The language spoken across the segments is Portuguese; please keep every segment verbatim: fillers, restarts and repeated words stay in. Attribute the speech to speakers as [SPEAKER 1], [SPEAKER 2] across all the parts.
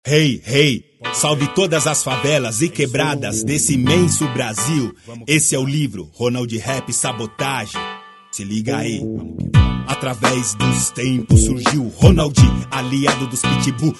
[SPEAKER 1] Hey, hey, salve todas as favelas e quebradas desse imenso Brasil. Esse é o livro Ronald Rap Sabotagem. Se liga aí. Através dos tempos surgiu Ronald, aliado dos pitbull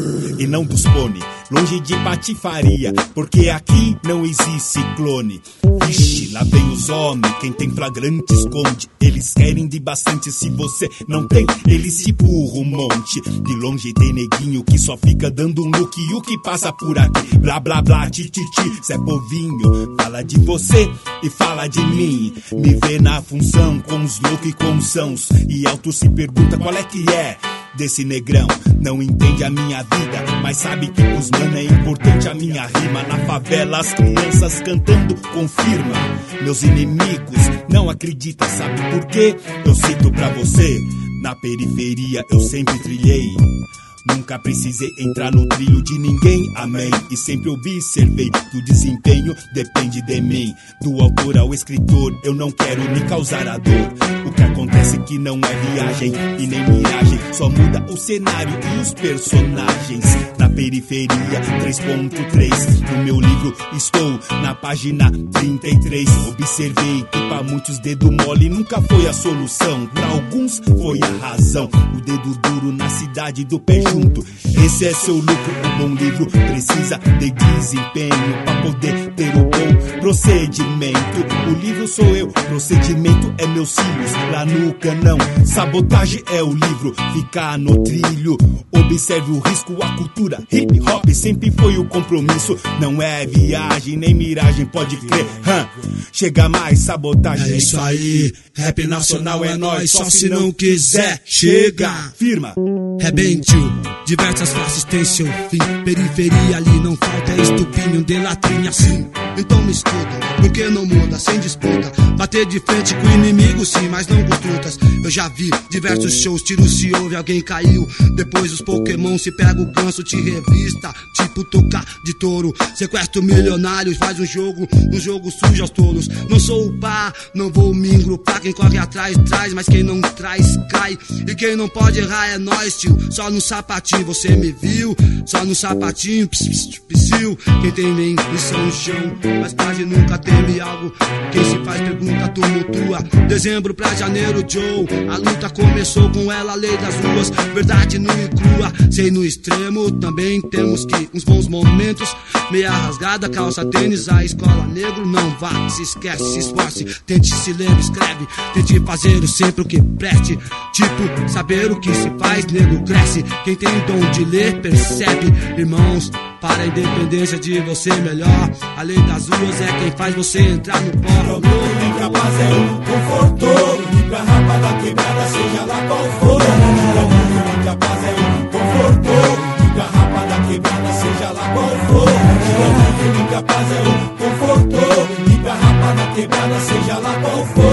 [SPEAKER 1] e não dos pônei. Longe de patifaria, porque aqui não existe clone. Vixe, lá vem os homens, quem tem flagrante esconde. Eles querem de bastante, se você não tem, eles te empurram um monte. De longe tem neguinho que só fica dando um look. E o que passa por aqui, blá blá blá, ti ti ti, Zé Povinho fala de você e fala de mim. Me vê na função com os loucos e com os sãos. E alto se pergunta qual é que é desse negrão. Não entende a minha vida, mas sabe que pros mano é importante a minha rima. Na favela as crianças cantando confirma. Meus inimigos não acreditam, sabe por quê? Eu cito pra você, na periferia eu sempre trilhei. Nunca precisei entrar no trilho de ninguém, amém. E sempre observei que o desempenho depende de mim. Do autor ao escritor, eu não quero me causar a dor. O que acontece que não é viagem e nem miragem, só muda o cenário e os personagens. Na periferia três ponto três, no meu livro estou na página trinta e três. Observei que pra muitos dedo mole nunca foi a solução. Pra alguns foi a razão. O dedo duro na cidade do pé junto. Esse é seu lucro, um bom livro precisa de desempenho pra poder ter o bom procedimento. O livro sou eu, procedimento é meus filhos, lá no canão. Sabotagem é o livro, ficar no trilho. Observe o risco, a cultura, hip hop sempre foi o compromisso. Não é viagem nem miragem, pode crer, hum. Chega mais, sabotagem.
[SPEAKER 2] É isso aí, rap nacional é nóis, só se não quiser, chega.
[SPEAKER 1] Firma.
[SPEAKER 2] Rebente, diversas faces tem seu fim. Periferia ali não falta estupinho de latrinha assim. Então me escuta, porque não muda sem disputa. Bater de frente com o inimigo sim, mas não com trutas. Eu já vi diversos shows, tiro se ouve, alguém caiu. Depois os Pokémon se pega o ganso, te revista. Tipo tocar de touro, sequestro milionários. Faz um jogo, um jogo sujo aos tolos. Não sou o pá, não vou me engrupar. Quem corre atrás, traz, mas quem não traz, cai. E quem não pode errar é nós, tio. Só no sapatinho, você me viu? Só no sapatinho, ps, ps, psiu. Quem tem nem lição chão, mas quase nunca teme algo. Quem se faz pergunta tumultua. Dezembro pra janeiro, Joe. A luta começou com ela, a lei das ruas. Verdade nua e crua, sei no extremo. Também temos que uns bons momentos. Meia rasgada, calça tênis, a escola negro. Não vá, se esquece, se esforce. Tente, se lembre, escreve. Tente fazer o sempre o que preste. Tipo, saber o que se faz, negro cresce. Quem tem dom de ler, percebe. Irmãos, para a independência de você melhor. A lei das ruas é quem faz você entrar no pó.
[SPEAKER 3] O nem capaz é o conforto. E pra rapa da quebrada, seja lá qual for. O nem capaz é o conforto. E pra rapa da quebrada, seja lá qual for. O nem capaz é o conforto. E pra rapa da quebrada, seja lá qual for.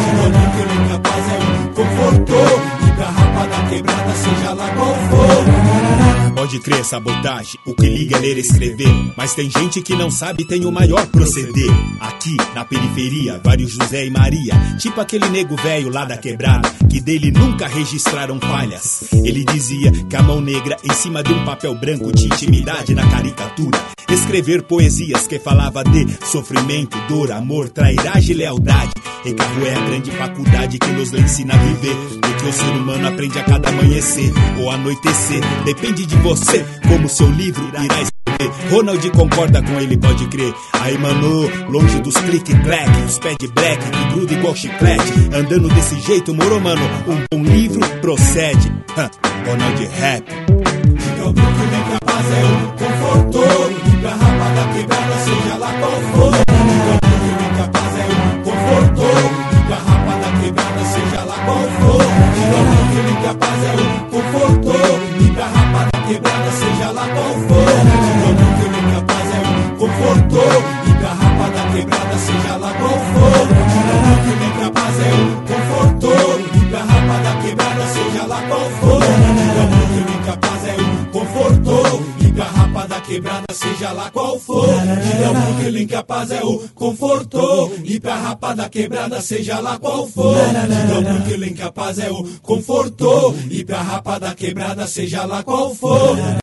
[SPEAKER 3] O nem capaz é o conforto. E pra rapa da quebrada, seja lá qual for.
[SPEAKER 1] Pode crer, sabotagem, o que liga é ler e escrever. Mas tem gente que não sabe, tem o maior proceder. Aqui, na periferia, vários José e Maria. Tipo aquele nego velho lá da quebrada, que dele nunca registraram falhas. Ele dizia que a mão negra em cima de um papel branco tinha intimidade na caricatura. Escrever poesias que falava de sofrimento, dor, amor, trairagem e lealdade. E carro é a grande faculdade que nos ensina a viver. O que o ser humano aprende a cada amanhecer ou anoitecer. Depende de você, como seu livro irá escrever. Ronald concorda com ele, pode crer. Aí, mano, longe dos clique-clack, os pé de black, que gruda igual chiclete. Andando desse jeito, moro, mano, um bom livro procede. Huh. Ronald Rap.
[SPEAKER 3] Diga o que nem capaz é o conforto. E pra rapa da quebrada, seja lá qual for. Diga o que nem capaz é o conforto. E pra rapa da quebrada, seja lá qual for. Diga o que nem capaz é o conforto. E pra rapa da quebrada, seja lá qual for. Diga o que nem capaz é o conforto. E pra rapa da quebrada, seja lá qual for. Diga o que nem capaz é o conforto. E pra rapa da quebrada, seja lá qual for. Diga o que nem capaz é o conforto. E pra rapa da quebrada, seja lá qual for. Diga o que ele incapaz é o conforto. E pra rapa da quebrada, seja lá qual for. Diga o que ele incapaz é o conforto. E pra rapa da quebrada, seja lá qual for.